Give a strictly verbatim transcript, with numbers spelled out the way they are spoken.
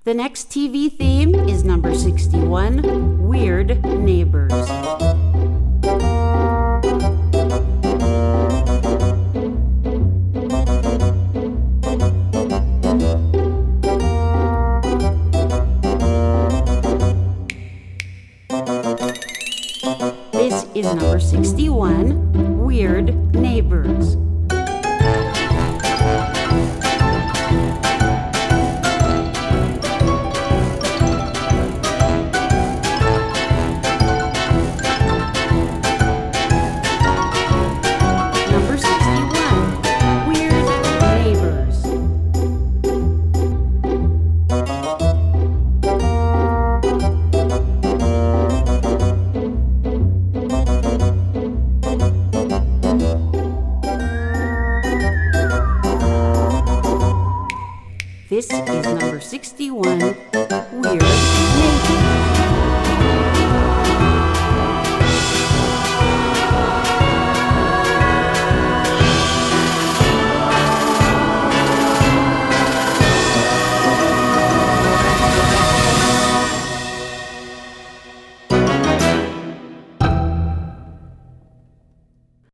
The next T V theme is number sixty-one, Weird Neighbors. This is number sixty-one, Weird Neighbors. Number sixty-one, Weird Neighbors. This is number sixty-one,